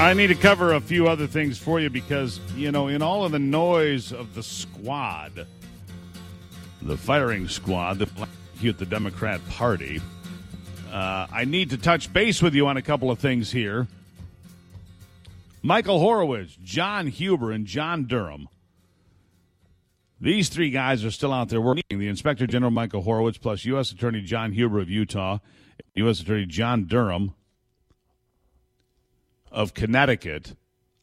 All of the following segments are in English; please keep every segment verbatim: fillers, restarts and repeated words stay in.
I need to cover a few other things for you because, you know, in all of the noise of the squad, the firing squad that at the Democrat Party, uh, I need to touch base with you on a couple of things here. Michael Horowitz, John Huber, and John Durham. These three guys are still out there working. The Inspector General Michael Horowitz plus U S Attorney John Huber of Utah, U S Attorney John Durham of Connecticut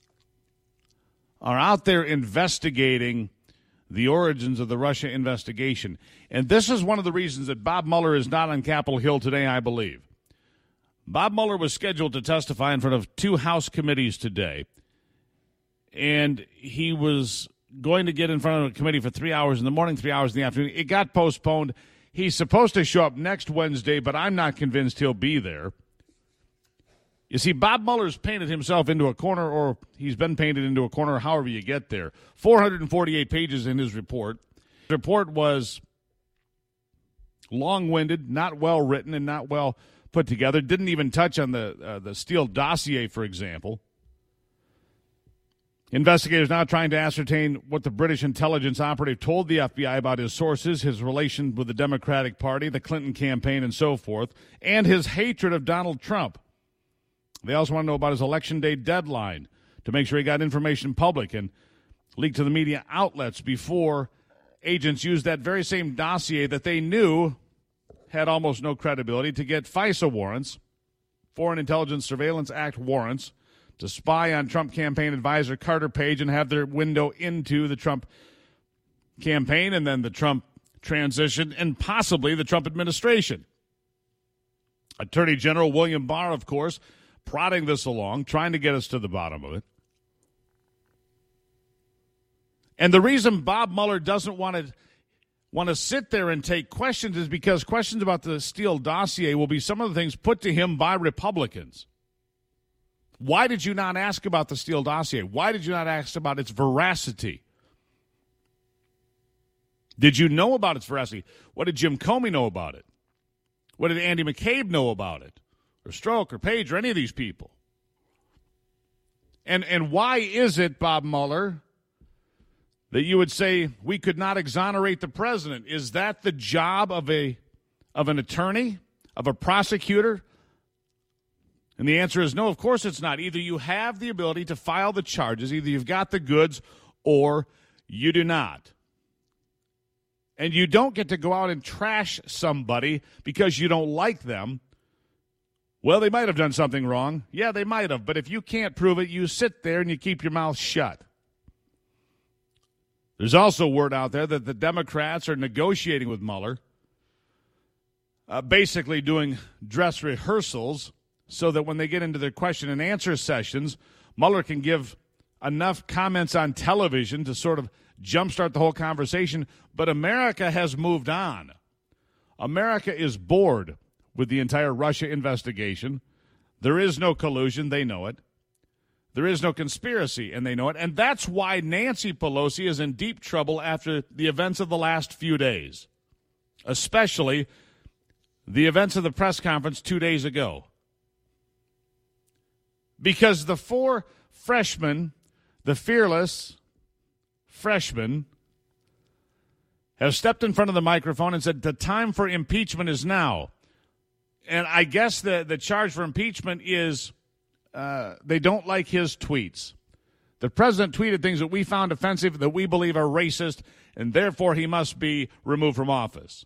are out there investigating the origins of the Russia investigation. And this is one of the reasons that Bob Mueller is not on Capitol Hill today, I believe. Bob Mueller was scheduled to testify in front of two House committees today, and he was going to get in front of a committee for three hours in the morning, three hours in the afternoon. It got postponed. He's supposed to show up next Wednesday, but I'm not convinced he'll be there. You see, Bob Mueller's painted himself into a corner, or he's been painted into a corner, however you get there. four hundred forty-eight pages in his report. The report was long-winded, not well-written, and not well put together. Didn't even touch on the uh, the Steele dossier, for example. Investigators now trying to ascertain what the British intelligence operative told the F B I about his sources, his relation with the Democratic Party, the Clinton campaign, and so forth, and his hatred of Donald Trump. They also want to know about his election day deadline to make sure he got information public and leaked to the media outlets before agents used that very same dossier that they knew had almost no credibility to get FISA warrants, Foreign Intelligence Surveillance Act warrants, to spy on Trump campaign advisor Carter Page and have their window into the Trump campaign and then the Trump transition and possibly the Trump administration. Attorney General William Barr, of course, prodding this along, trying to get us to the bottom of it. And the reason Bob Mueller doesn't want to want to sit there and take questions is because questions about the Steele dossier will be some of the things put to him by Republicans. Why did you not ask about the Steele dossier? Why did you not ask about its veracity? Did you know about its veracity? What did Jim Comey know about it? What did Andy McCabe know about it? Or Strzok or Page or any of these people? And and why is it, Bob Mueller, that you would say we could not exonerate the president? Is that the job of a of an attorney, of a prosecutor? And the answer is no, of course it's not. Either you have the ability to file the charges, either you've got the goods, or you do not. And you don't get to go out and trash somebody because you don't like them. Well, they might have done something wrong. Yeah, they might have. But if you can't prove it, you sit there and you keep your mouth shut. There's also word out there that the Democrats are negotiating with Mueller, uh, basically doing dress rehearsals so that when they get into their question and answer sessions, Mueller can give enough comments on television to sort of jumpstart the whole conversation. But America has moved on. America is bored with the entire Russia investigation. There is no collusion. They know it. There is no conspiracy, and they know it. And that's why Nancy Pelosi is in deep trouble after the events of the last few days, especially the events of the press conference two days ago. Because the four freshmen, the fearless freshmen, have stepped in front of the microphone and said the time for impeachment is now. And I guess the, the charge for impeachment is uh, they don't like his tweets. The president tweeted things that we found offensive, that we believe are racist, and therefore he must be removed from office.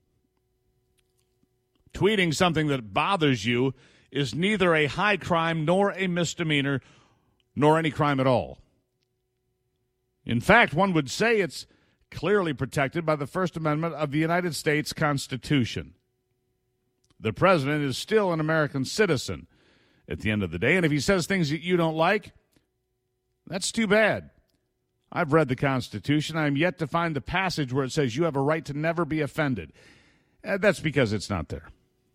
Tweeting something that bothers you is neither a high crime nor a misdemeanor nor any crime at all. In fact, one would say it's clearly protected by the First Amendment of the United States Constitution. The president is still an American citizen at the end of the day, and if he says things that you don't like, that's too bad. I've read the Constitution. I'm yet to find the passage where it says you have a right to never be offended. Uh, that's because it's not there.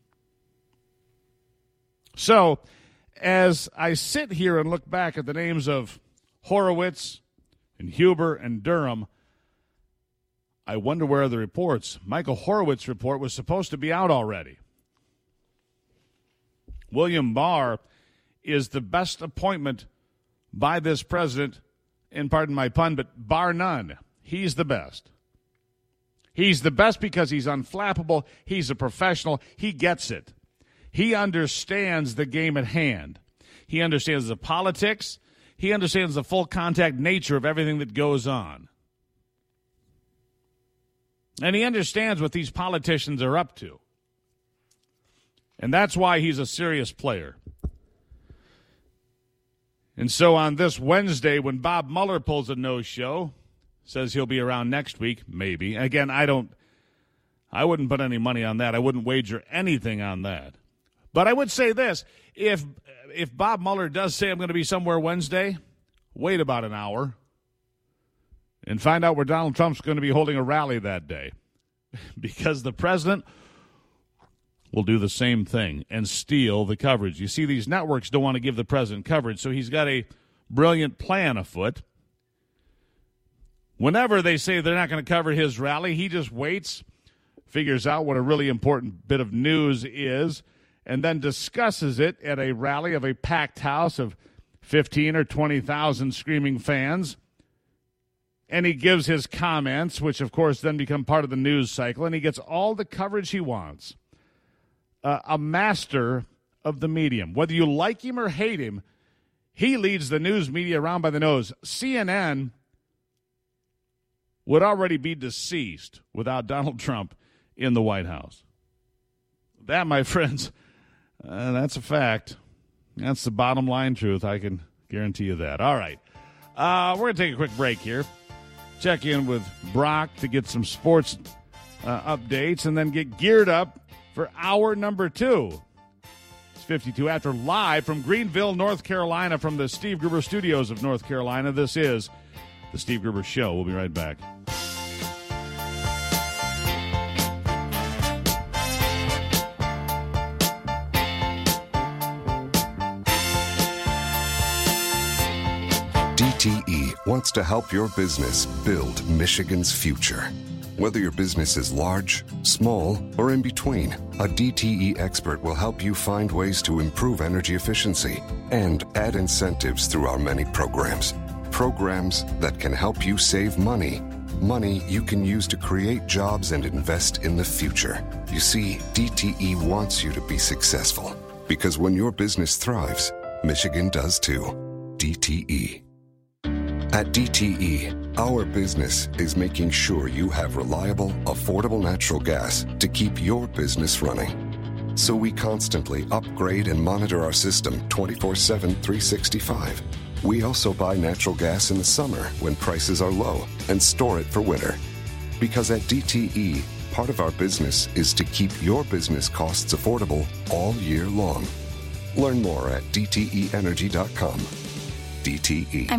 So, as I sit here and look back at the names of Horowitz and Huber and Durham, I wonder where are the reports. Michael Horowitz's report was supposed to be out already. William Barr is the best appointment by this president, and pardon my pun, but bar none, he's the best. He's the best because he's unflappable. He's a professional. He gets it. He understands the game at hand. He understands the politics. He understands the full contact nature of everything that goes on. And he understands what these politicians are up to. And that's why he's a serious player. And so on this Wednesday, when Bob Mueller pulls a no-show, says he'll be around next week, maybe. Again, I don't, I wouldn't put any money on that. I wouldn't wager anything on that. But I would say this, if if Bob Mueller does say I'm going to be somewhere Wednesday, wait about an hour and find out where Donald Trump's going to be holding a rally that day. Because the president will do the same thing and steal the coverage. You see, these networks don't want to give the president coverage, so he's got a brilliant plan afoot. Whenever they say they're not going to cover his rally, he just waits, figures out what a really important bit of news is, and then discusses it at a rally of a packed house of fifteen or twenty thousand screaming fans. And he gives his comments, which, of course, then become part of the news cycle, and he gets all the coverage he wants. Uh, a master of the medium. Whether you like him or hate him, he leads the news media around by the nose. C N N would already be deceased without Donald Trump in the White House. That, my friends, uh, that's a fact. That's the bottom line truth. I can guarantee you that. All right. Uh, we're going to take a quick break here. Check in with Brock to get some sports uh, updates and then get geared up for hour number two. It's fifty-two after, live from Greenville, North Carolina, from the Steve Gruber Studios of North Carolina. This is The Steve Gruber Show. We'll be right back. D T E wants to help your business build Michigan's future. Whether your business is large, small, or in between, a D T E expert will help you find ways to improve energy efficiency and add incentives through our many programs. Programs that can help you save money. Money you can use to create jobs and invest in the future. You see, D T E wants you to be successful. Because when your business thrives, Michigan does too. D T E. At D T E, our business is making sure you have reliable, affordable natural gas to keep your business running. So we constantly upgrade and monitor our system twenty-four seven, three sixty-five. We also buy natural gas in the summer when prices are low and store it for winter. Because at D T E, part of our business is to keep your business costs affordable all year long. Learn more at D T E energy dot com. D T E. I'm